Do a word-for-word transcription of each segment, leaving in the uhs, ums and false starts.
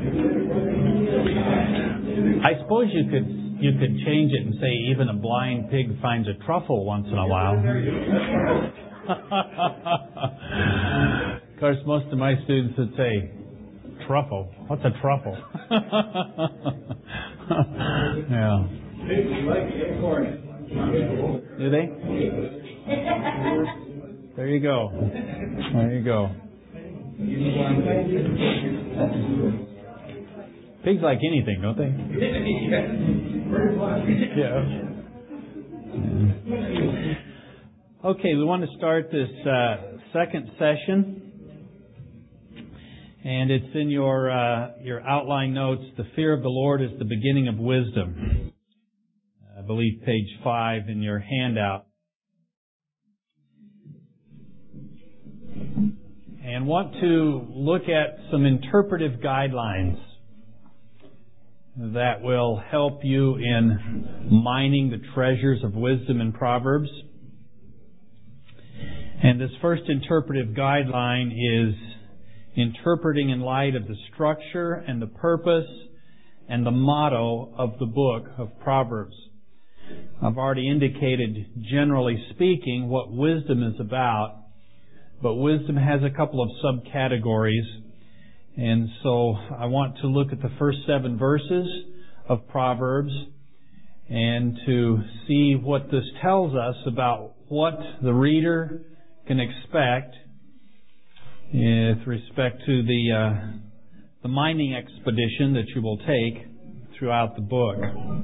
I suppose you could you could change it and say even a blind pig finds a truffle once in a while. Of course, most of my students would say, truffle? What's a truffle? Yeah. Do they? There you go. There you go. Pigs like anything, don't they? Yeah. Okay, we want to start this uh, second session. And it's in your uh, your outline notes. The fear of the Lord is the beginning of wisdom. I believe page five in your handout. And want to look at some interpretive guidelines that will help you in mining the treasures of wisdom in Proverbs. And this first interpretive guideline is interpreting in light of the structure and the purpose and the motto of the book of Proverbs. I've already indicated, generally speaking, what wisdom is about, but wisdom has a couple of subcategories, and so I want to look at the first seven verses of Proverbs and to see what this tells us about what the reader can expect with respect to the uh, the mining expedition that you will take throughout the book.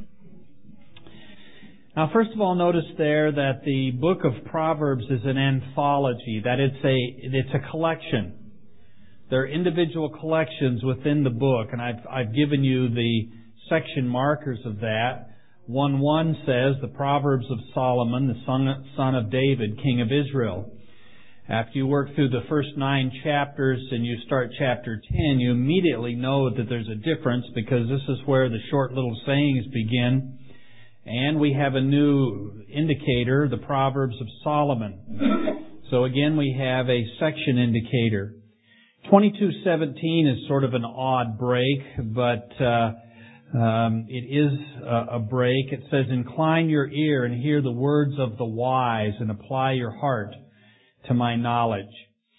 Now, first of all, notice there that the book of Proverbs is an anthology, that it's a it's a collection. There are individual collections within the book, and I've I've given you the section markers of that. one one says the Proverbs of Solomon, the son son of David, king of Israel. After you work through the first nine chapters and you start chapter ten, you immediately know that there's a difference because this is where the short little sayings begin. And we have a new indicator, the Proverbs of Solomon. So again, we have a section indicator. twenty-two seventeen is sort of an odd break, but uh, um, it is a, a break. It says, "Incline your ear and hear the words of the wise, and apply your heart to my knowledge."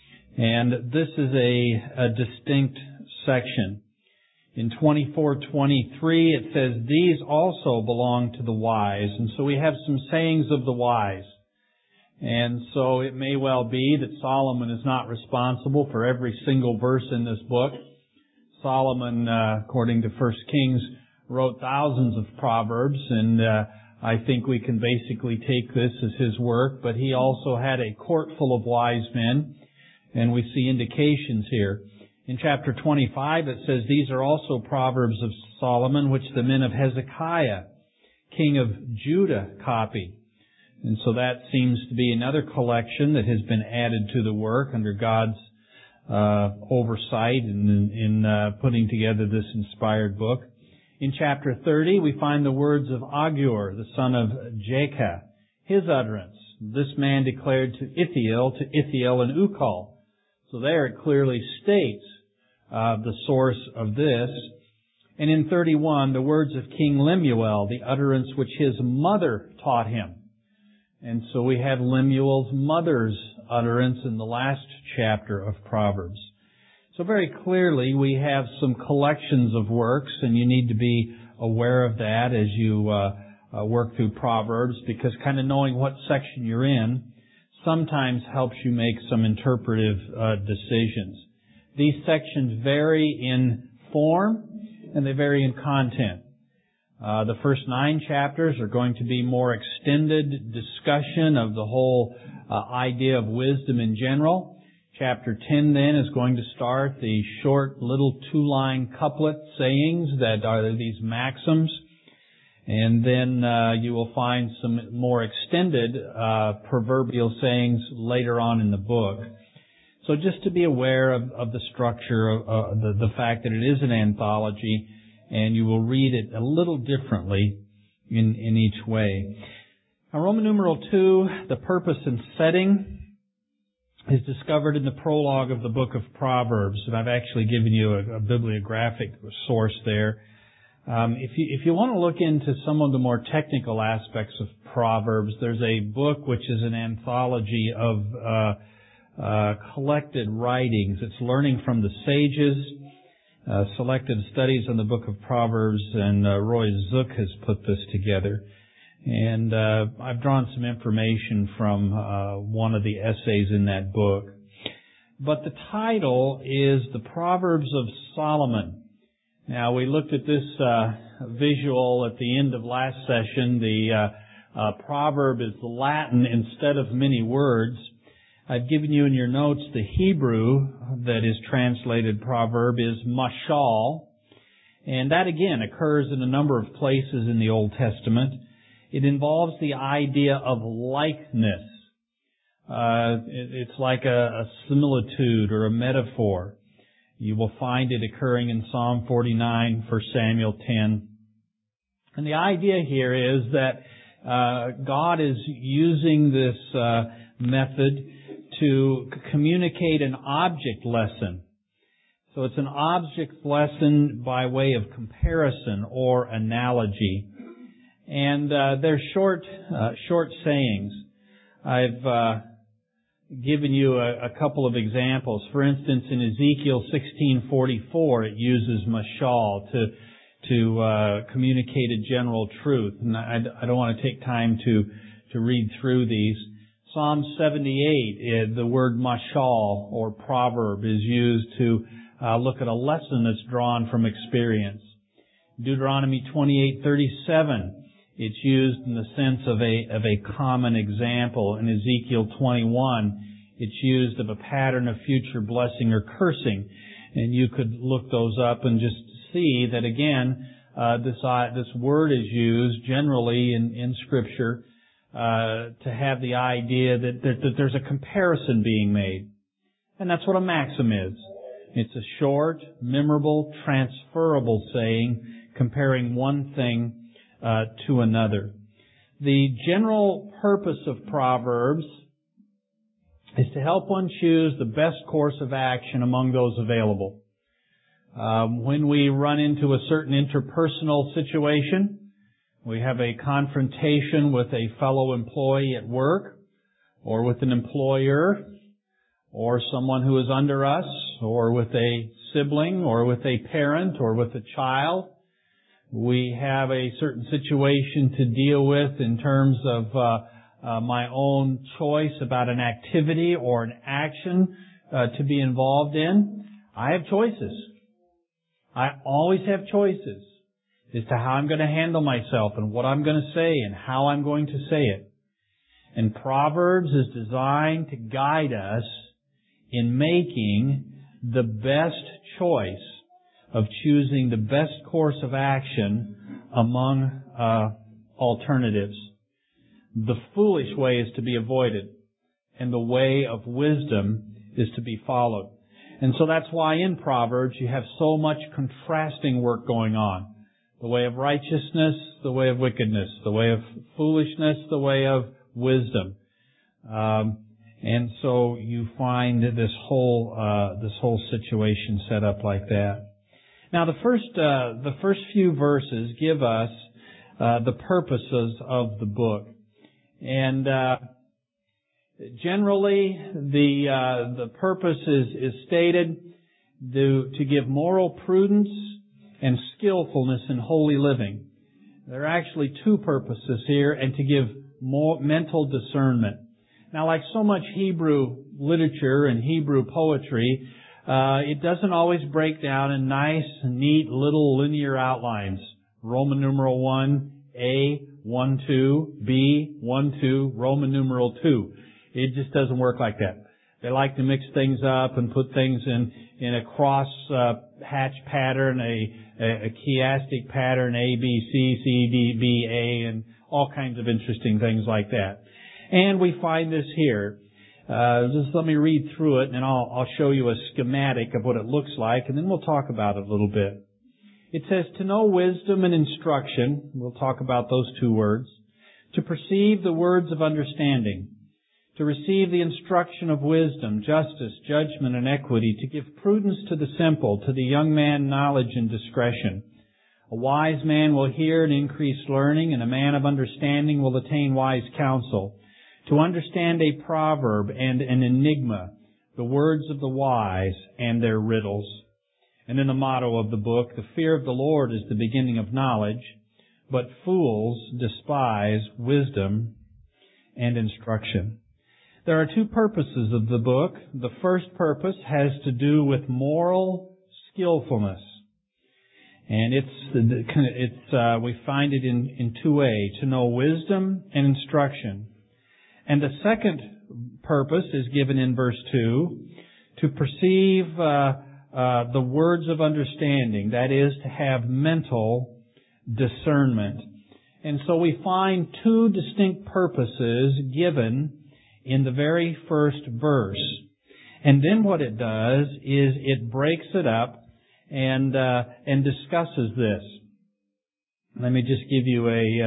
And this is a, a distinct section. In twenty-four twenty-three, it says, "These also belong to the wise." And so we have some sayings of the wise. And so it may well be that Solomon is not responsible for every single verse in this book. Solomon, uh, according to First Kings, wrote thousands of proverbs, and uh, I think we can basically take this as his work. But he also had a court full of wise men, and we see indications here. In chapter twenty-five, it says, "These are also proverbs of Solomon, which the men of Hezekiah, king of Judah, copy." And so that seems to be another collection that has been added to the work under God's uh, oversight in, in uh, putting together this inspired book. In chapter thirty, we find the words of Agur, the son of Jakeh, his utterance. This man declared to Ithiel, to Ithiel and Ukal. So there it clearly states uh, the source of this. And in thirty-one, the words of King Lemuel, the utterance which his mother taught him. And so we have Lemuel's mother's utterance in the last chapter of Proverbs. So very clearly we have some collections of works, and you need to be aware of that as you uh, uh, work through Proverbs, because kind of knowing what section you're in sometimes helps you make some interpretive uh, decisions. These sections vary in form and they vary in content. Uh, the first nine chapters are going to be more extended discussion of the whole uh, idea of wisdom in general. Chapter ten then is going to start the short little two-line couplet sayings that are these maxims. And then uh, you will find some more extended uh, proverbial sayings later on in the book. So just to be aware of, of the structure, of uh, the, the fact that it is an anthology, and you will read it a little differently in, in each way. Now, Roman numeral two, the purpose and setting. is discovered in the prologue of the book of Proverbs, and I've actually given you a, a bibliographic source there. Um, if you if you want to look into some of the more technical aspects of Proverbs, there's a book which is an anthology of uh, uh, collected writings. It's Learning from the Sages, uh, selected studies on the book of Proverbs, and uh, Roy Zook has put this together. And uh, I've drawn some information from uh, one of the essays in that book. But the title is The Proverbs of Solomon. Now, we looked at this uh, visual at the end of last session. The uh, uh, proverb is Latin instead of many words. I've given you in your notes the Hebrew that is translated proverb is mashal. And that again occurs in a number of places in the Old Testament. It involves the idea of likeness. Uh, it, it's like a, a similitude or a metaphor. You will find it occurring in Psalm forty-nine, First Samuel ten. And the idea here is that uh, God is using this uh, method to communicate an object lesson. So it's an object lesson by way of comparison or analogy. And uh, they're short, uh, short sayings. I've uh, given you a, a couple of examples. For instance, in Ezekiel sixteen forty-four, it uses mashal to to uh, communicate a general truth. And I, I don't want to take time to to read through these. Psalm seventy-eight, the word mashal or proverb is used to uh, look at a lesson that's drawn from experience. Deuteronomy twenty-eight thirty-seven. It's used in the sense of a of a common example. In Ezekiel twenty-one, it's used of a pattern of future blessing or cursing. And you could look those up and just see that again, uh, this uh, this word is used generally in, in Scripture uh, to have the idea that, that that there's a comparison being made. And that's what a maxim is. It's a short, memorable, transferable saying comparing one thing Uh, to another. The general purpose of Proverbs is to help one choose the best course of action among those available. Um, when we run into a certain interpersonal situation, we have a confrontation with a fellow employee at work, or with an employer, or someone who is under us, or with a sibling, or with a parent, or with a child. We have a certain situation to deal with in terms of uh, uh, my own choice about an activity or an action uh, to be involved in. I have choices. I always have choices as to how I'm going to handle myself and what I'm going to say and how I'm going to say it. And Proverbs is designed to guide us in making the best choice of choosing the best course of action among uh, alternatives. The foolish way is to be avoided, and the way of wisdom is to be followed. And so that's why in Proverbs you have so much contrasting work going on. The way of righteousness, the way of wickedness, the way of foolishness, the way of wisdom. Um, and so you find this whole uh, this whole situation set up like that. Now, the first uh, the first few verses give us uh, the purposes of the book, and uh, generally the uh, the purpose is, is stated to to give moral prudence and skillfulness in holy living. There are actually two purposes here, and to give more mental discernment. Now, like so much Hebrew literature and Hebrew poetry, Uh, it doesn't always break down in nice, neat, little linear outlines. Roman numeral one, A, one, two, B, one, two, Roman numeral two. It just doesn't work like that. They like to mix things up and put things in, in a cross, uh, hatch pattern, a, a, a chiastic pattern, A, B, C, C, D, B, A, and all kinds of interesting things like that. And we find this here. Uh, just let me read through it, and I'll, I'll show you a schematic of what it looks like, and then we'll talk about it a little bit. It says, to know wisdom and instruction, we'll talk about those two words, to perceive the words of understanding, to to receive the instruction of wisdom, justice, judgment, and equity, to give prudence to the simple, to the young man knowledge and discretion. A wise man will hear and increase learning, and a man of understanding will attain wise counsel. To understand a proverb and an enigma, the words of the wise and their riddles. And in the motto of the book, the fear of the Lord is the beginning of knowledge, but fools despise wisdom and instruction. There are two purposes of the book. The first purpose has to do with moral skillfulness. And it's, it's, uh, we find it in, in two ways, to know wisdom and instruction. And the second purpose is given in verse two, to perceive uh, uh, the words of understanding, that is, to have mental discernment. And so we find two distinct purposes given in the very first verse. And then what it does is it breaks it up and uh, and discusses this. Let me just give you a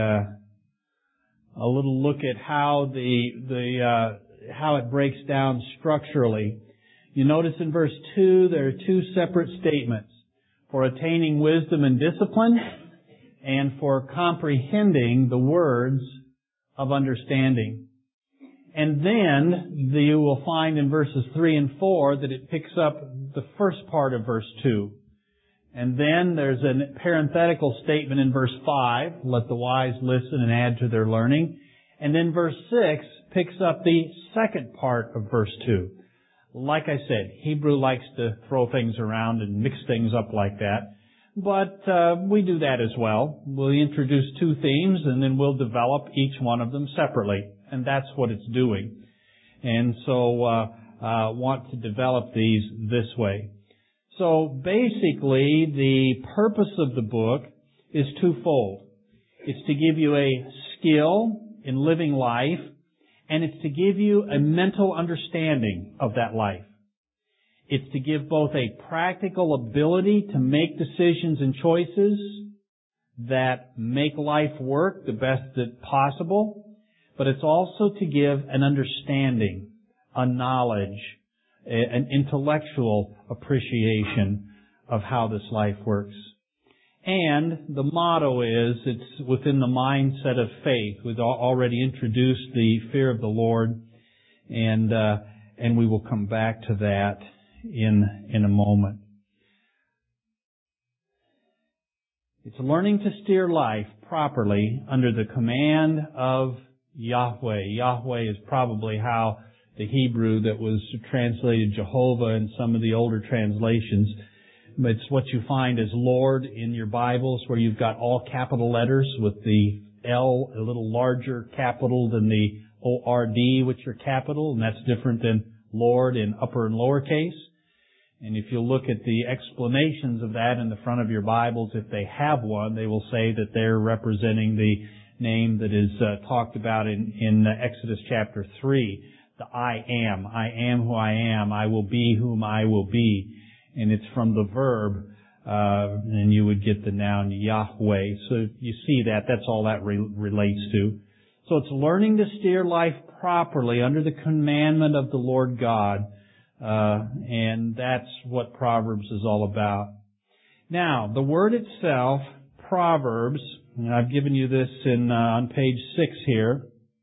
uh, a little look at how the the uh, how it breaks down structurally. You notice in verse two there are two separate statements: for attaining wisdom and discipline, and for comprehending the words of understanding. And then you will find in verses three and four that it picks up the first part of verse two. And then there's a parenthetical statement in verse five, let the wise listen and add to their learning. And then verse six picks up the second part of verse two. Like I said, Hebrew likes to throw things around and mix things up like that. But uh, we do that as well. We'll introduce two themes and then we'll develop each one of them separately. And that's what it's doing. And so uh, uh want to develop these this way. So basically, the purpose of the book is twofold. It's to give you a skill in living life, and it's to give you a mental understanding of that life. It's to give both a practical ability to make decisions and choices that make life work the best that possible, but it's also to give an understanding, a knowledge, an intellectual appreciation of how this life works. And the motto is, it's within the mindset of faith. We've already introduced the fear of the Lord, and uh, and we will come back to that in in a moment. It's learning to steer life properly under the command of Yahweh. Yahweh is probably how the Hebrew that was translated Jehovah in some of the older translations. It's what you find as Lord in your Bibles, where you've got all capital letters with the L a little larger capital than the O R D, which are capital, and that's different than Lord in upper and lower case. And if you look at the explanations of that in the front of your Bibles, if they have one, they will say that they're representing the name that is uh, talked about in, in uh, Exodus chapter three, the I am. I am who I am. I will be whom I will be. And it's from the verb, uh, and you would get the noun Yahweh. So you see that. That's all that re- relates to. So it's learning to steer life properly under the commandment of the Lord God. Uh, and that's what Proverbs is all about. Now, the word itself, Proverbs, and I've given you this in uh, on page six here.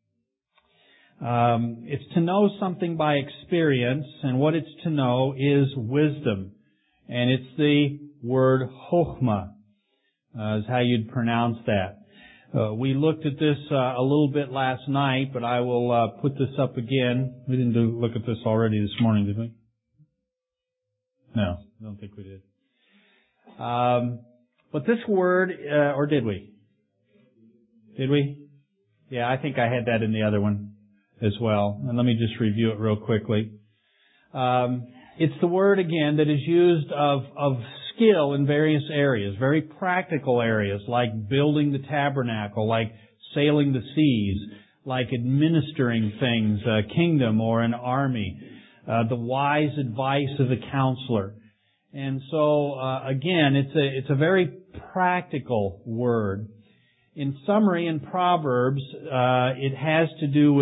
Um, it's to know something by experience, and what it's to know is wisdom. And it's the word chokhmah, uh, is how you'd pronounce that. Uh, we looked at this uh, a little bit last night, but I will uh, put this up again. We didn't do, look at this already this morning, did we? No, I don't think we did. Um, but this word, uh, or did we? Did we? Yeah, I think I had that in the other one as well. And let me just review it real quickly. Um, it's the word, again, that is used of, of skill in various areas, very practical areas, like building the tabernacle, like sailing the seas, like administering things, a kingdom or an army, uh, the wise advice of a counselor. And so, uh, again, it's a, it's a very practical word. In summary, in Proverbs, uh, it has to do with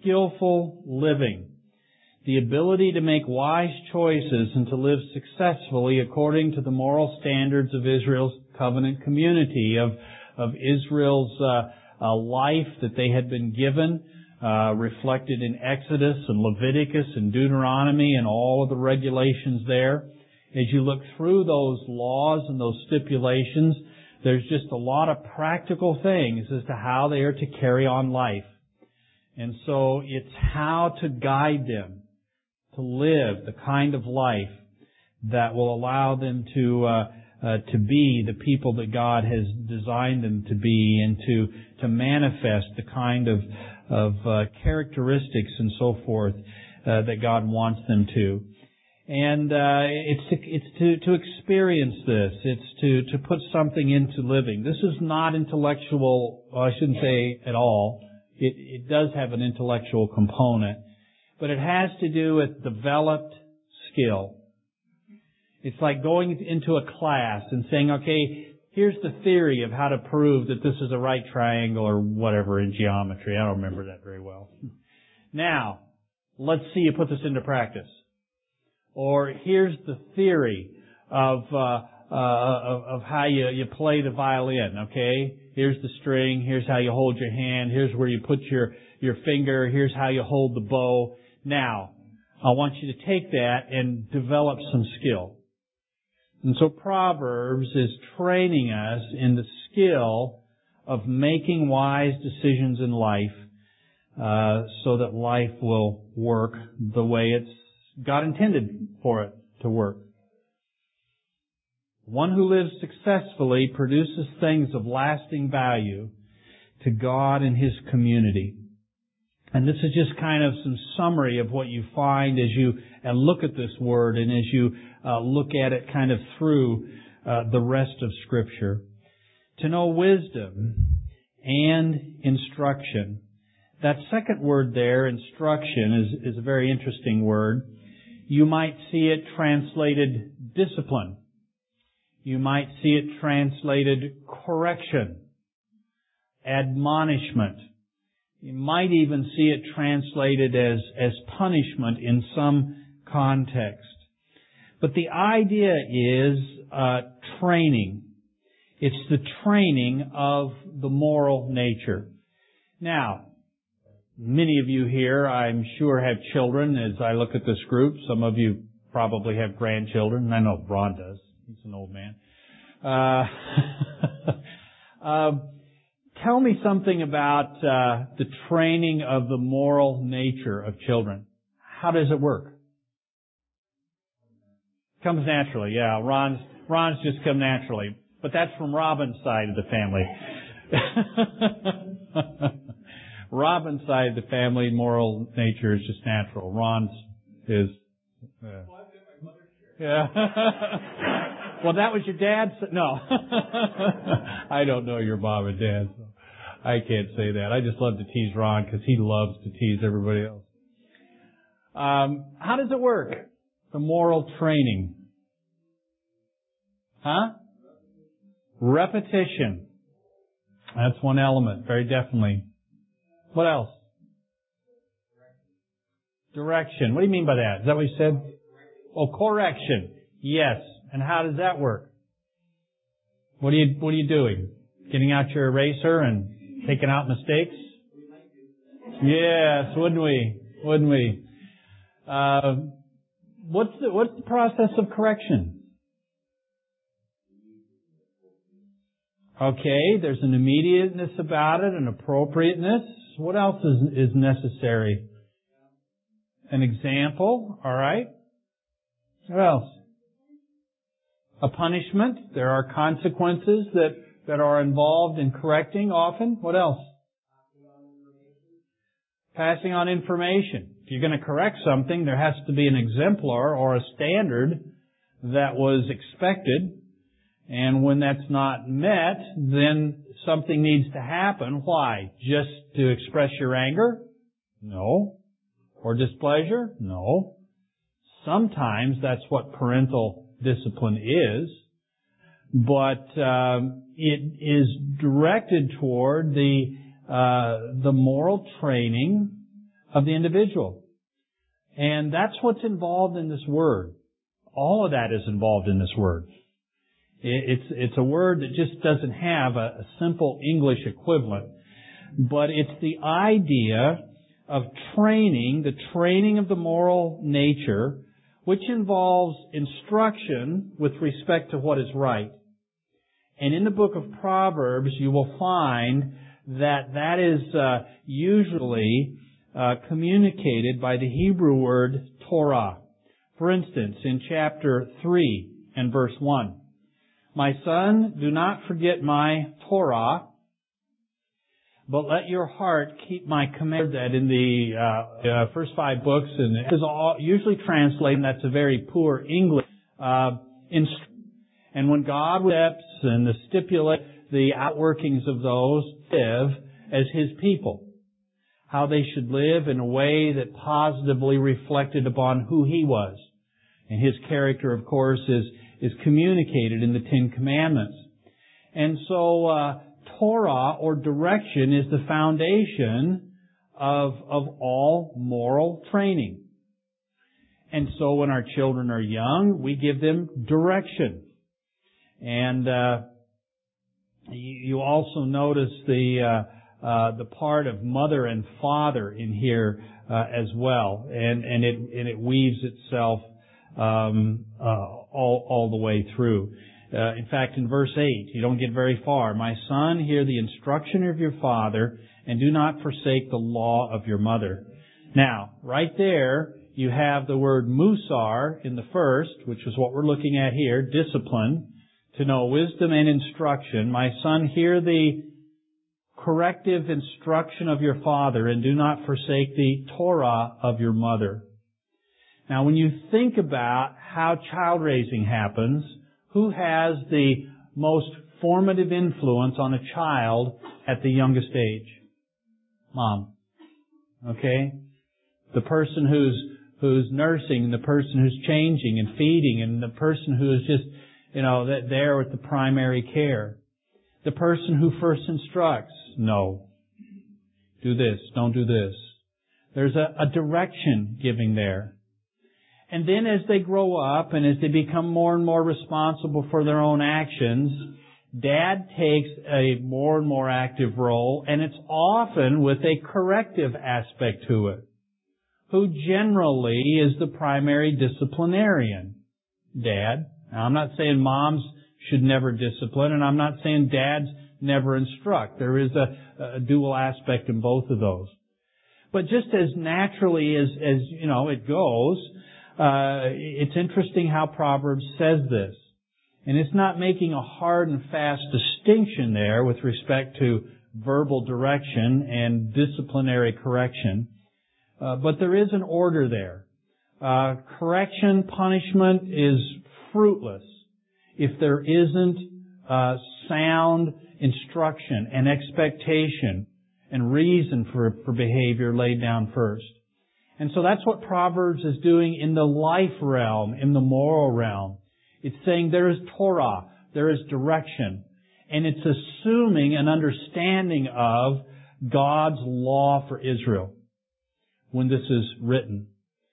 skillful living. The ability to make wise choices and to live successfully according to the moral standards of Israel's covenant community, of, of Israel's uh, uh, life that they had been given, uh, reflected in Exodus and Leviticus and Deuteronomy and all of the regulations there. As you look through those laws and those stipulations, there's just a lot of practical things as to how they are to carry on life. And so it's how to guide them to live the kind of life that will allow them to uh, uh, to be the people that God has designed them to be, and to to manifest the kind of of uh, characteristics and so forth uh, that God wants them to. And uh, it's to, it's to to experience this. It's to to put something into living. This is not intellectual. Well, I shouldn't say at all. It it does have an intellectual component, but it has to do with developed skill. It's like going into a class and saying, okay, here's the theory of how to prove that this is a right triangle or whatever in geometry. I don't remember that very well. Now, let's see you put this into practice. Or here's the theory of uh, uh, of, of how you, you play the violin, okay? Here's the string, here's how you hold your hand, here's where you put your, your finger, here's how you hold the bow. Now, I want you to take that and develop some skill. And so Proverbs is training us in the skill of making wise decisions in life uh, so that life will work the way it's God intended for it to work. One who lives successfully produces things of lasting value to God and His community. And this is just kind of some summary of what you find as you uh, look at this word and as you uh, look at it kind of through uh, the rest of Scripture. To know wisdom and instruction. That second word there, instruction, is, is a very interesting word. You might see it translated discipline. You might see it translated correction, admonishment. You might even see it translated as, as punishment in some context. But the idea is uh, training. It's the training of the moral nature. Now, many of you here, I'm sure, have children. As I look at this group, some of you probably have grandchildren. I know Ron does. He's an old man. Uh, uh, tell me something about uh, the training of the moral nature of children. How does it work? Comes naturally, yeah. Ron's Ron's just come naturally, but that's from Robin's side of the family. Robin's side of the family, moral nature is just natural. Ron's is. Uh, yeah. Well, that was your dad's. No, I don't know your mom and dad, so I can't say that. I just love to tease Ron because he loves to tease everybody else. Um, how does it work? The moral training. Huh? Repetition. That's one element, very definitely. What else? Direction. What do you mean by that? Is that what you said? Oh, correction. Yes. And how does that work? What are you, what are you doing? Getting out your eraser and taking out mistakes? Yes, wouldn't we? Wouldn't we? Uh, what's the, what's the process of correction? Okay, there's an immediateness about it, an appropriateness. What else is, is necessary? An example, all right. What else? A punishment. There are consequences that, that are involved in correcting often. What else? Passing on information. If you're going to correct something, there has to be an exemplar or a standard that was expected. And when that's not met, then something needs to happen. Why? Just to express your anger? No. Or displeasure? No. Sometimes that's what parental discipline is, but um, it is directed toward the uh, the moral training of the individual. And that's what's involved in this word. All of that is involved in this word. It's, it's a word that just doesn't have a, a simple English equivalent. But it's the idea of training, the training of the moral nature, which involves instruction with respect to what is right. And in the book of Proverbs, you will find that that is uh, usually uh, communicated by the Hebrew word Torah. For instance, in chapter three and verse one, "My son, do not forget my Torah, but let your heart keep my command." That in the uh, uh, first five books, and it is all usually translated, and that's a very poor English. Uh, inst- and when God steps and the stipulate the outworkings of those live as His people, how they should live in a way that positively reflected upon who He was, and His character, of course, is is communicated in the Ten Commandments. And so. Uh, Torah, or direction, is the foundation of, of all moral training. And so when our children are young, we give them direction. And uh, you, you also notice the uh, uh, the part of mother and father in here uh, as well, and and it and it weaves itself um, uh, all all the way through. Uh, in fact, in verse eight, you don't get very far. "My son, hear the instruction of your father, and do not forsake the law of your mother." Now, right there, you have the word musar in the first, which is what we're looking at here, discipline, to know wisdom and instruction. "My son, hear the corrective instruction of your father, and do not forsake the Torah of your mother." Now, when you think about how child raising happens, who has the most formative influence on a child at the youngest age? Mom. Okay? The person who's who's nursing, and the person who's changing and feeding, and the person who is just, you know, there with the primary care. The person who first instructs. No. Do this. Don't do this. There's a, a direction giving there. And then as they grow up and as they become more and more responsible for their own actions, Dad takes a more and more active role, and it's often with a corrective aspect to it. Who generally is the primary disciplinarian? Dad. Now, I'm not saying moms should never discipline, and I'm not saying dads never instruct. There is a, a dual aspect in both of those. But just as naturally as, as you know, it goes, Uh, it's interesting how Proverbs says this. And it's not making a hard and fast distinction there with respect to verbal direction and disciplinary correction. Uh, but there is an order there. Uh, correction, punishment is fruitless if there isn't uh, sound instruction and expectation and reason for, for behavior laid down first. And so that's what Proverbs is doing in the life realm, in the moral realm. It's saying there is Torah, there is direction, and it's assuming an understanding of God's law for Israel when this is written.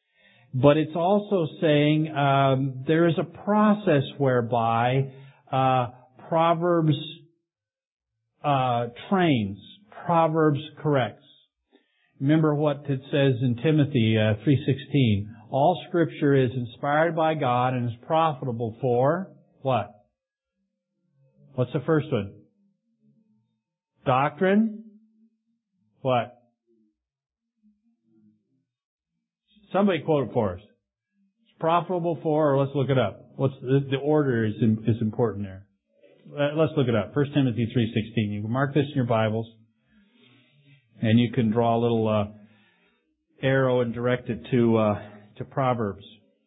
But it's also saying um, there is a process whereby uh, Proverbs uh, trains, Proverbs corrects. Remember what it says in Timothy uh, three sixteen. All Scripture is inspired by God and is profitable for what? What's the first one? Doctrine? What? Somebody quote it for us. It's profitable for, or let's look it up. What's the, the order is is important there. Uh, let's look it up. First Timothy three sixteen. You can mark this in your Bibles. And you can draw a little uh, arrow and direct it to uh, to Proverbs.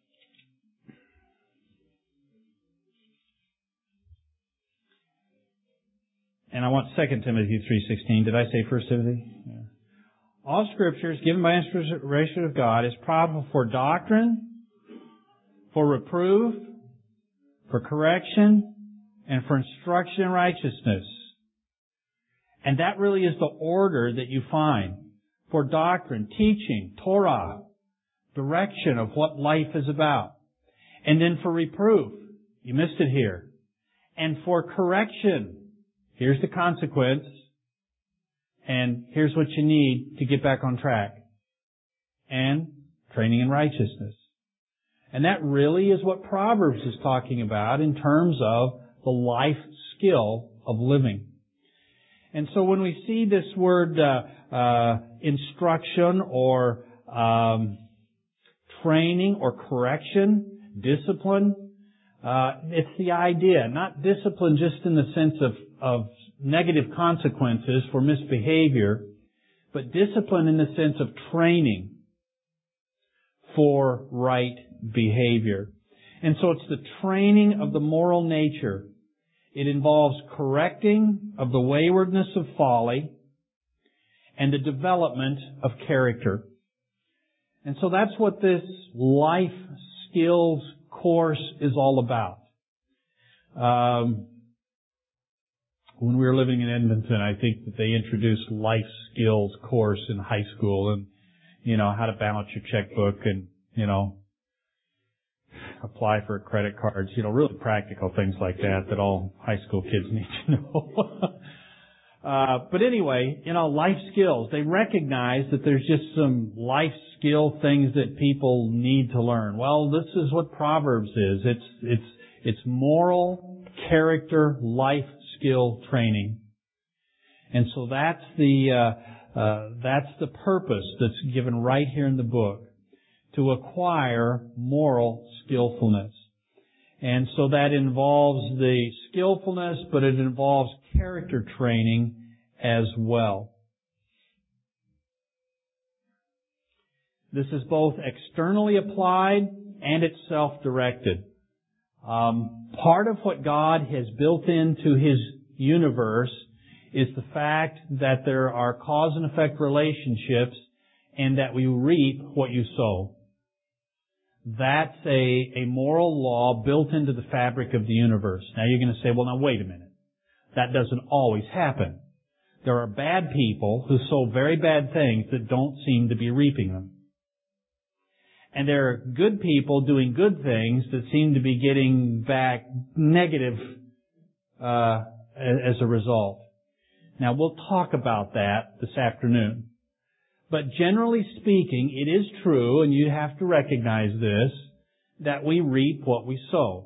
And I want Second Timothy three sixteen. Did I say First Timothy? Yeah. All Scripture is given by inspiration of God is profitable for doctrine, for reproof, for correction, and for instruction in righteousness. And that really is the order that you find. for doctrine, teaching, Torah, direction of what life is about. And then for reproof. You missed it here. And for correction. Here's the consequence. And here's what you need to get back on track. And training in righteousness. And that really is what Proverbs is talking about in terms of the life skill of living. And so when we see this word uh, uh, instruction or um, training or correction, discipline, uh, it's the idea, not discipline just in the sense of, of negative consequences for misbehavior, but discipline in the sense of training for right behavior. And so it's the training of the moral nature. It involves correcting of the waywardness of folly and the development of character. And so that's what this life skills course is all about. Um, when we were living in Edmonton, I think that they introduced life skills course in high school, and you know, how to balance your checkbook and, you know, apply for credit cards, you know, really practical things like that that all high school kids need to know. uh, but anyway, you know, life skills, they recognize that there's just some life skill things that people need to learn. Well, this is what Proverbs is. It's, it's, it's moral, character, life skill training. And so that's the, uh, uh, that's the purpose that's given right here in the book. To acquire moral skillfulness. And so that involves the skillfulness, but it involves character training as well. This is both externally applied and it's self-directed. Um, part of what God has built into His universe is the fact that there are cause and effect relationships and that we reap what you sow. That's a, a moral law built into the fabric of the universe. Now you're going to say, well, now wait a minute. That doesn't always happen. There are bad people who sow very bad things that don't seem to be reaping them. And there are good people doing good things that seem to be getting back negative uh, as a result. Now we'll talk about that this afternoon. But generally speaking, it is true, and you have to recognize this, that we reap what we sow.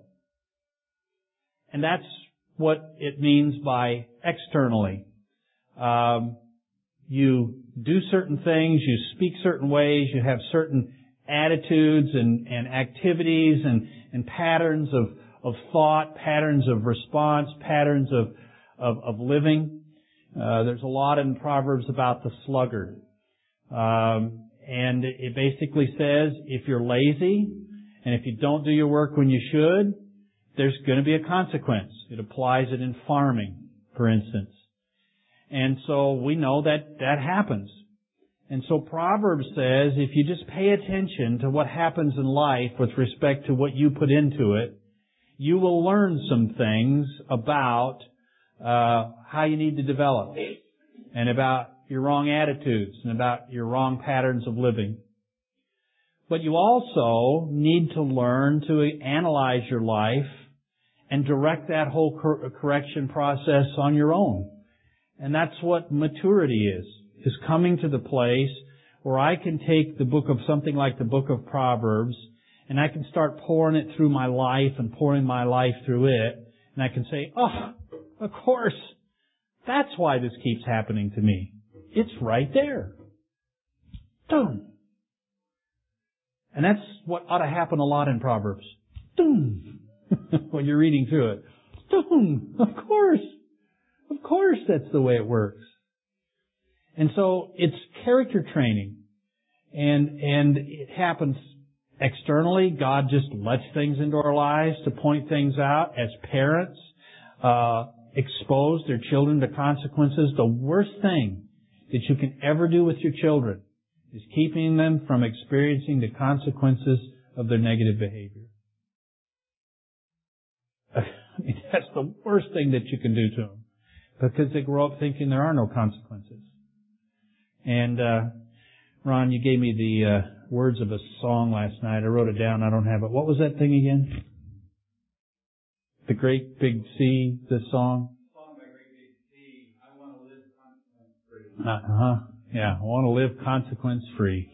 And that's what it means by externally. Um, you do certain things, you speak certain ways, you have certain attitudes and, and activities and, and patterns of, of thought, patterns of response, patterns of, of, of living. Uh, there's a lot in Proverbs about the sluggard. Um, and it basically says if you're lazy and if you don't do your work when you should, there's going to be a consequence. It applies it in farming, for instance. And so we know that that happens. And so Proverbs says if you just pay attention to what happens in life with respect to what you put into it, you will learn some things about uh, how you need to develop and about your wrong attitudes and about your wrong patterns of living. But you also need to learn to analyze your life and direct that whole cor- correction process on your own. And that's what maturity is, is coming to the place where I can take the book of something like the book of Proverbs and I can start pouring it through my life and pouring my life through it. And I can say, oh, of course, that's why this keeps happening to me. It's right there. Boom. And that's what ought to happen a lot in Proverbs. Boom. When you're reading through it. Boom. Of course. Of course that's the way it works. And so it's character training. And, and it happens externally. God just lets things into our lives to point things out. As parents, uh, expose their children to consequences. The worst thing that you can ever do with your children is keeping them from experiencing the consequences of their negative behavior. I mean, that's the worst thing that you can do to them because they grow up thinking there are no consequences. And uh Ron, you gave me the uh, words of a song last night. I wrote it down. I don't have it. What was that thing again? The Great Big Sea, this song? Song by Great Big Sea. I want to live consequence-free. Uh-huh. Yeah, I want to live consequence-free.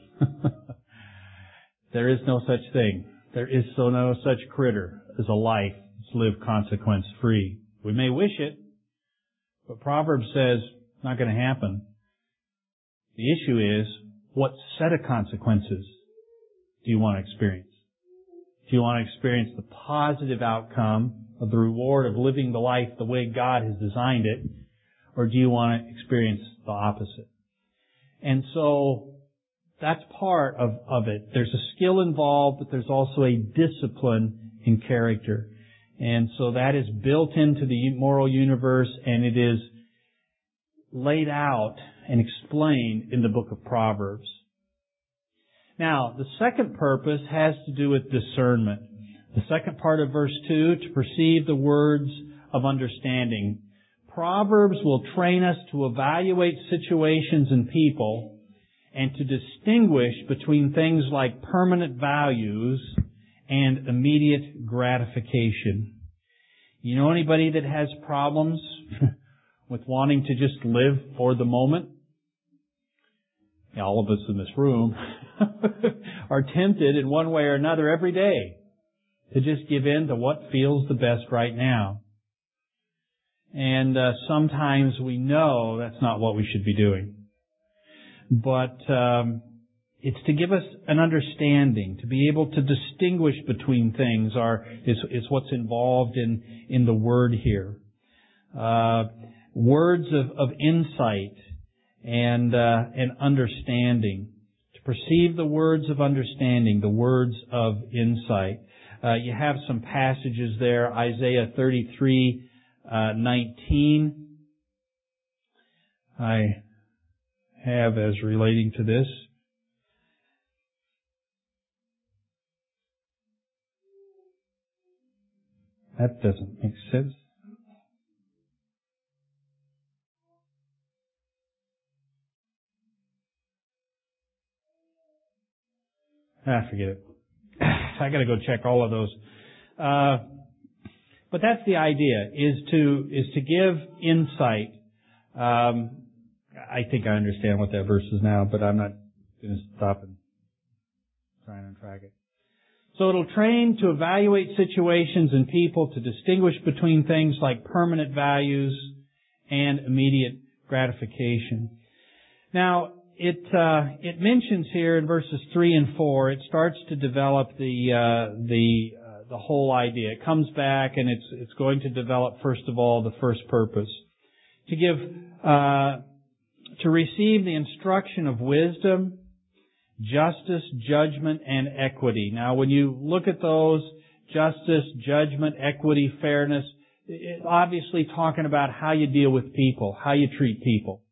There is no such thing. There is so no such critter as a life that's lived consequence-free. We may wish it, but Proverbs says it's not going to happen. The issue is, what set of consequences do you want to experience? Do you want to experience the positive outcome of the reward of living the life the way God has designed it, or do you want to experience the opposite? And so, that's part of, of it. There's a skill involved, but there's also a discipline in character. And so that is built into the moral universe, and it is laid out and explained in the book of Proverbs. Now, the second purpose has to do with discernment. The second part of verse two, to perceive the words of understanding. Proverbs will train us to evaluate situations and people and to distinguish between things like permanent values and immediate gratification. You know anybody that has problems with wanting to just live for the moment? Yeah, all of us in this room are tempted in one way or another every day to just give in to what feels the best right now. And uh, sometimes we know that's not what we should be doing. But um, it's to give us an understanding, to be able to distinguish between things are, is, is what's involved in, in the word here. Uh, words of, of insight and, uh, and understanding. To perceive the words of understanding, the words of insight. Uh, you have some passages there, Isaiah thirty-three, uh, nineteen. I have as relating to this. That doesn't make sense. Ah, forget it. I gotta go check all of those. Uh, but that's the idea, is to, is to give insight. Um, I think I understand what that verse is now, but I'm not going to stop and try and untrack it. So it'll train to evaluate situations and people, to distinguish between things like permanent values and immediate gratification. Now, it uh, it mentions here in verses three and four, it starts to develop the uh, the uh, the whole idea. It comes back and it's it's going to develop first of all the first purpose, to give uh, to receive the instruction of wisdom, justice, judgment, and equity. Now, when you look at those, justice, judgment, equity, fairness, it, obviously talking about how you deal with people, how you treat people.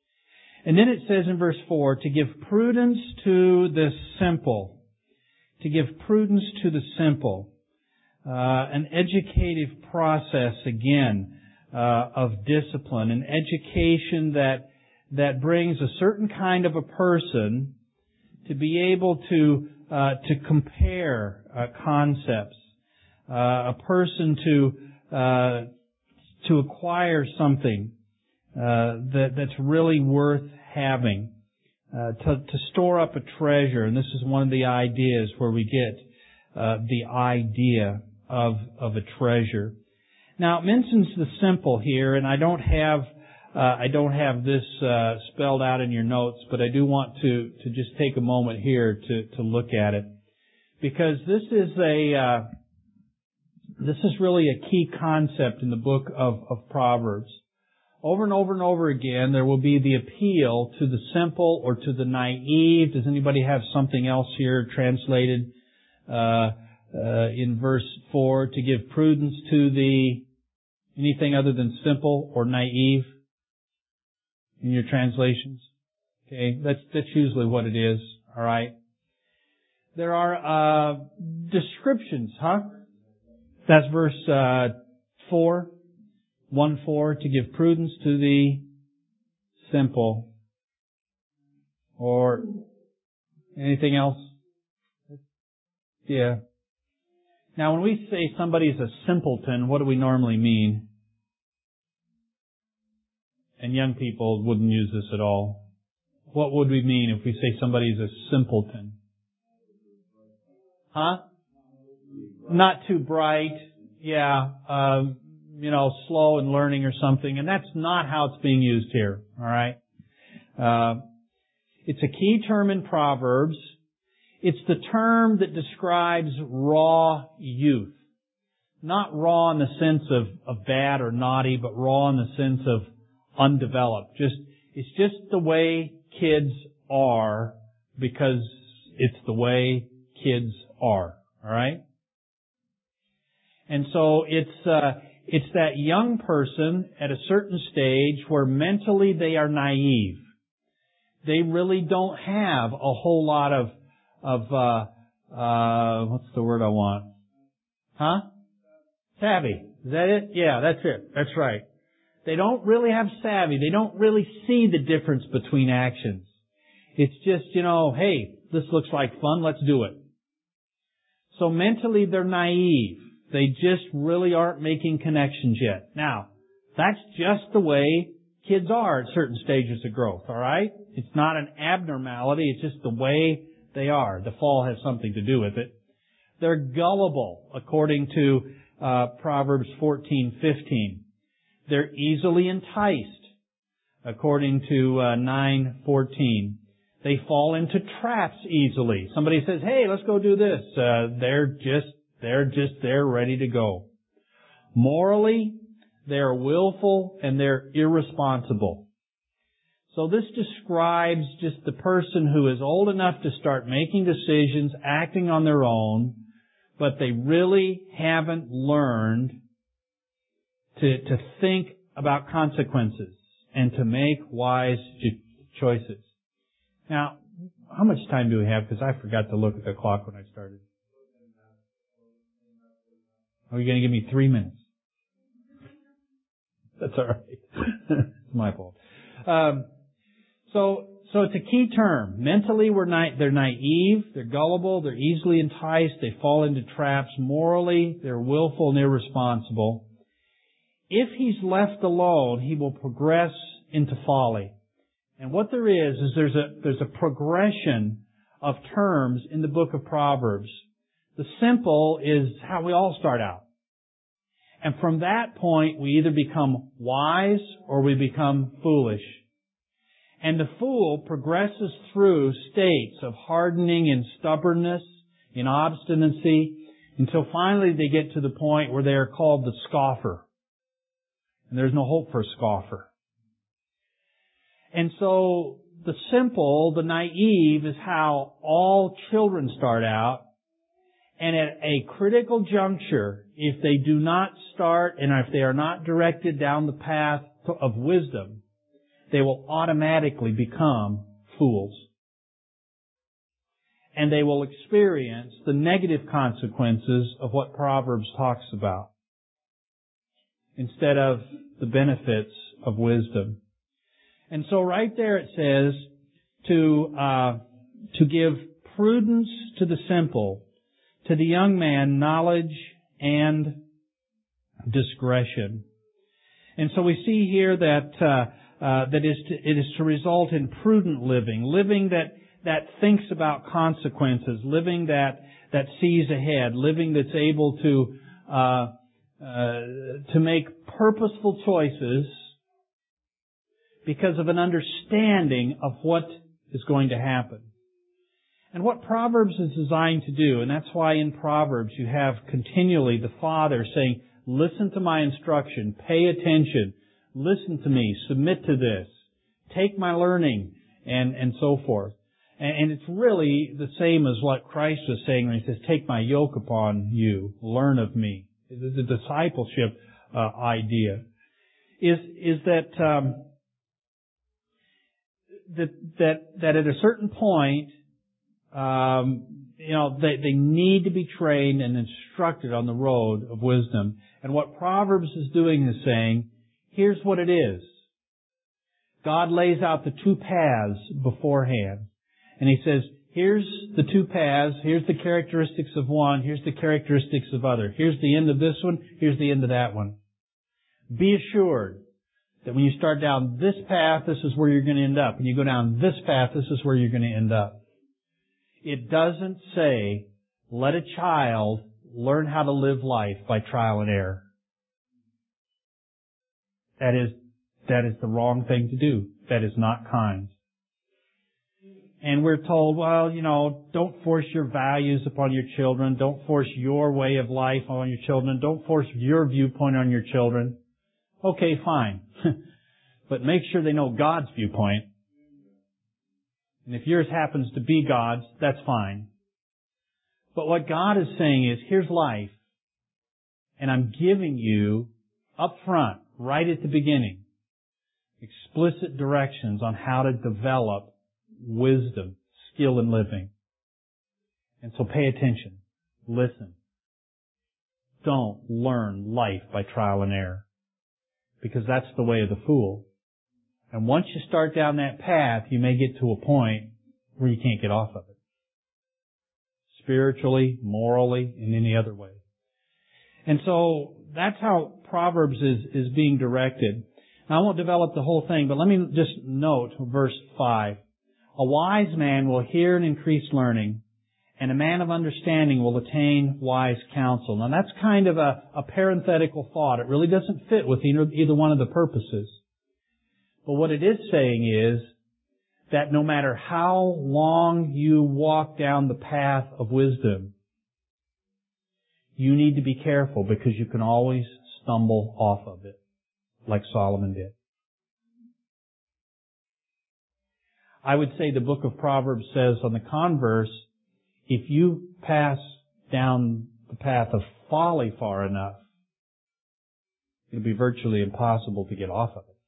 And then it says in verse four, to give prudence to the simple. To give prudence to the simple. Uh, an educative process, again, uh, of discipline. An education that, that brings a certain kind of a person to be able to, uh, to compare uh, concepts. Uh, a person to, uh, to acquire something Uh, that, that's really worth having, uh, to, to store up a treasure. And this is one of the ideas where we get uh, the idea of of a treasure. Now it mentions the simple here, and I don't have uh, I don't have this uh, spelled out in your notes, but I do want to to just take a moment here to to look at it, because this is a uh, this is really a key concept in the book of of Proverbs. Over and over and over again, there will be the appeal to the simple or to the naive. Does anybody have something else here translated uh, uh, in verse four? To give prudence to the anything other than simple or naive in your translations? Okay, that's that's usually what it is. All right. There are uh, descriptions, huh? That's verse uh, four. one four, to give prudence to the simple. Or Anything else? Yeah. Now, when we say somebody's a simpleton, what do we normally mean? And young people wouldn't use this at all. What would we mean if we say somebody's a simpleton? Huh? Not too bright. Yeah. Um, you know, slow in learning or something. And that's not how it's being used here. All right? Uh, it's a key term in Proverbs. It's the term that describes raw youth. Not raw in the sense of, of bad or naughty, but raw in the sense of undeveloped. Just, it's just the way kids are because it's the way kids are. All right? And so it's, uh, it's that young person at a certain stage where mentally they are naive. They really don't have a whole lot of, of, uh, uh, what's the word I want? Huh? Savvy. Is that it? Yeah, that's it. That's right. They don't really have savvy. They don't really see the difference between actions. It's just, you know, hey, this looks like fun, let's do it. So mentally they're naive. They just really aren't making connections yet. Now, that's just the way kids are at certain stages of growth, all right? It's not an abnormality, it's just the way they are. The fall has something to do with it. They're gullible, according to uh, Proverbs fourteen fifteen. They're easily enticed, according to uh, nine fourteen. They fall into traps easily. Somebody says, hey, let's go do this. Uh, they're just, they're just there ready to go. Morally, they're willful and they're irresponsible. So this describes just the person who is old enough to start making decisions, acting on their own, but they really haven't learned to, to think about consequences and to make wise choices. Now, how much time do we have? Because I forgot to look at the clock when I started. Are you going to give me three minutes? That's all right. It's my fault. Um, so, so it's a key term. Mentally, we're na- they're naive, they're gullible, they're easily enticed, they fall into traps. Morally, they're willful and irresponsible. If he's left alone, he will progress into folly. And what there is, is there's a, there's a progression of terms in the book of Proverbs. The simple is how we all start out. And from that point, we either become wise or we become foolish. And the fool progresses through states of hardening and stubbornness, in obstinacy, until finally they get to the point where they are called the scoffer. And there's no hope for a scoffer. And so the simple, the naive, is how all children start out. And at a critical juncture, if they do not start and if they are not directed down the path of wisdom, they will automatically become fools. And they will experience the negative consequences of what Proverbs talks about, instead of the benefits of wisdom. And so right there it says to uh, to give prudence to the simple, to the young man knowledge and discretion. And so we see here that uh, uh, that is to, it is to result in prudent living, living that that thinks about consequences, living that that sees ahead, living that's able to uh, uh, to make purposeful choices because of an understanding of what is going to happen. And what Proverbs is designed to do, and that's why in Proverbs you have continually the father saying, listen to my instruction, pay attention, listen to me, submit to this, take my learning, and, and so forth. And, and it's really the same as what Christ was saying when He says, take my yoke upon you, learn of me. The discipleship uh, idea is, is that, um, that, that, that at a certain point, Um, you know, they, they need to be trained and instructed on the road of wisdom. And what Proverbs is doing is saying, here's what it is. God lays out the two paths beforehand. And He says, here's the two paths, here's the characteristics of one, here's the characteristics of other. Here's the end of this one, here's the end of that one. Be assured that when you start down this path, this is where you're going to end up. When you go down this path, this is where you're going to end up. It doesn't say, let a child learn how to live life by trial and error. That is, that is the wrong thing to do. That is not kind. And we're told, well, you know, don't force your values upon your children. Don't force your way of life on your children. Don't force your viewpoint on your children. Okay, fine. But make sure they know God's viewpoint. And if yours happens to be God's, that's fine. But what God is saying is, here's life. And I'm giving you, up front, right at the beginning, explicit directions on how to develop wisdom, skill in living. And so pay attention. Listen. Don't learn life by trial and error. Because that's the way of the fool. And once you start down that path, you may get to a point where you can't get off of it. Spiritually, morally, in any other way. And so that's how Proverbs is, is being directed. Now I won't develop the whole thing, but let me just note verse five. A wise man will hear and increase learning, and a man of understanding will attain wise counsel. Now that's kind of a, a parenthetical thought. It really doesn't fit with either, either one of the purposes. But what it is saying is that no matter how long you walk down the path of wisdom, you need to be careful because you can always stumble off of it, like Solomon did. I would say the book of Proverbs says on the converse, if you pass down the path of folly far enough, it'll be virtually impossible to get off of it.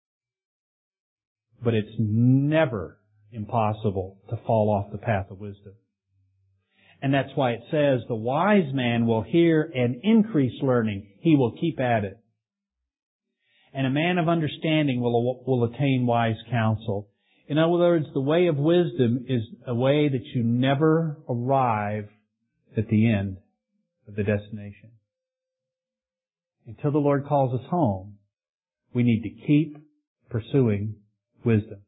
But it's never impossible to fall off the path of wisdom. And that's why it says, the wise man will hear and increase learning. He will keep at it. And a man of understanding will, will attain wise counsel. In other words, the way of wisdom is a way that you never arrive at the end of the destination. Until the Lord calls us home, we need to keep pursuing wisdom.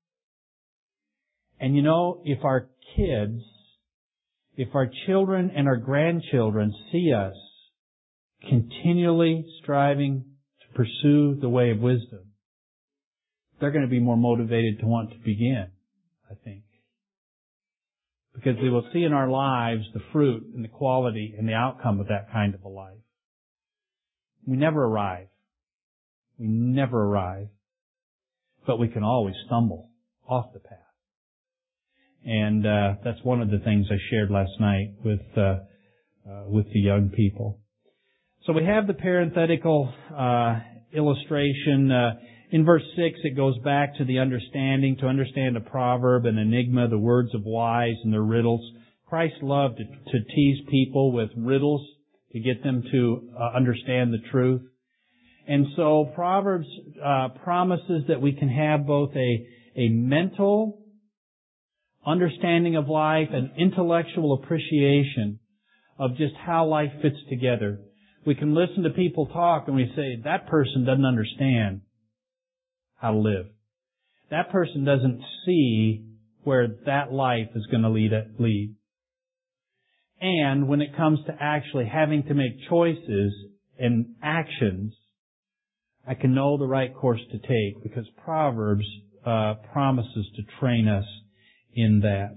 And you know, if our kids, if our children and our grandchildren see us continually striving to pursue the way of wisdom, they're going to be more motivated to want to begin, I think. Because they will see in our lives the fruit and the quality and the outcome of that kind of a life. We never arrive. We never arrive. But we can always stumble off the path. And uh, that's one of the things I shared last night with uh, uh, with the young people. So we have the parenthetical uh, illustration. Uh, in verse six, it goes back to the understanding, to understand a proverb, an enigma, the words of wise and their riddles. Christ loved to, to tease people with riddles to get them to uh, understand the truth. And so Proverbs uh, promises that we can have both a, a mental understanding of life and intellectual appreciation of just how life fits together. We can listen to people talk and we say, that person doesn't understand how to live. That person doesn't see where that life is going to lead. lead. And when it comes to actually having to make choices and actions, I can know the right course to take because Proverbs uh, promises to train us in that.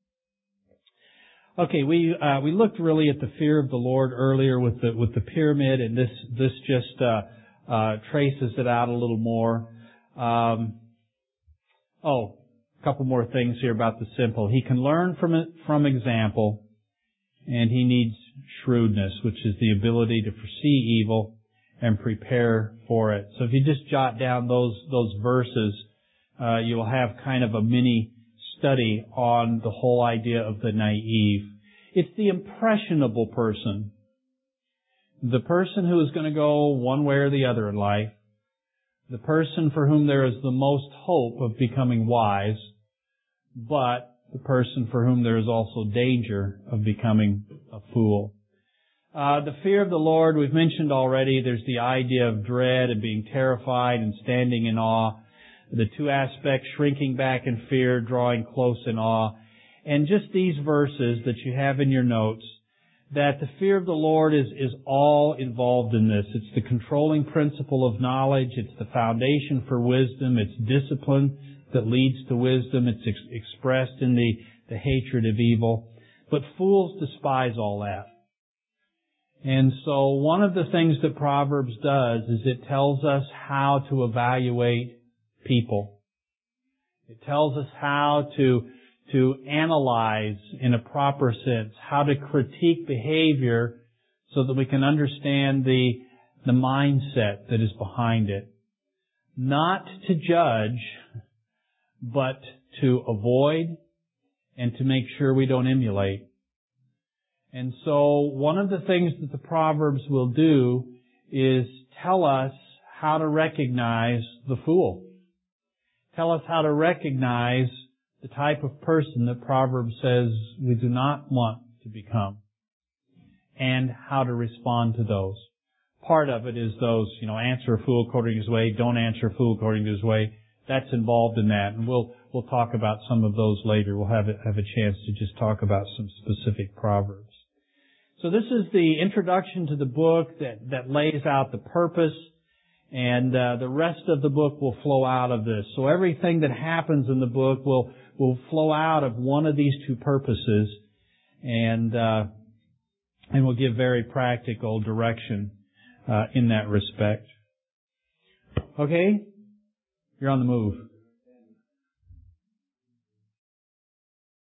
Okay, we uh, we looked really at the fear of the Lord earlier with the with the pyramid, and this this just uh, uh, traces it out a little more. Um, oh, a couple more things here about the simple. He can learn from it, from example, and he needs shrewdness, which is the ability to foresee evil and prepare for it. So if you just jot down those those verses, uh, you'll have kind of a mini study on the whole idea of the naive. It's the impressionable person. The person who is going to go one way or the other in life. The person for whom there is the most hope of becoming wise, but the person for whom there is also danger of becoming a fool. Uh, the fear of the Lord, we've mentioned already, there's the idea of dread and being terrified and standing in awe. The two aspects, shrinking back in fear, drawing close in awe. And just these verses that you have in your notes, that the fear of the Lord is, is all involved in this. It's the controlling principle of knowledge. It's the foundation for wisdom. It's discipline that leads to wisdom. It's ex- expressed in the, the hatred of evil. But fools despise all that. And so one of the things that Proverbs does is it tells us how to evaluate people. It tells us how to to analyze in a proper sense, how to critique behavior so that we can understand the the mindset that is behind it. Not to judge, but to avoid and to make sure we don't emulate. And so one of the things that the Proverbs will do is tell us how to recognize the fool. Tell us how to recognize the type of person that Proverbs says we do not want to become, and how to respond to those. Part of it is those, you know, answer a fool according to his way, don't answer a fool according to his way. That's involved in that, and we'll we'll talk about some of those later. We'll have a, have a chance to just talk about some specific Proverbs. So this is the introduction to the book that, that lays out the purpose, and uh, the rest of the book will flow out of this. So everything that happens in the book will will flow out of one of these two purposes, and uh, and will give very practical direction uh, in that respect. Okay? You're on the move.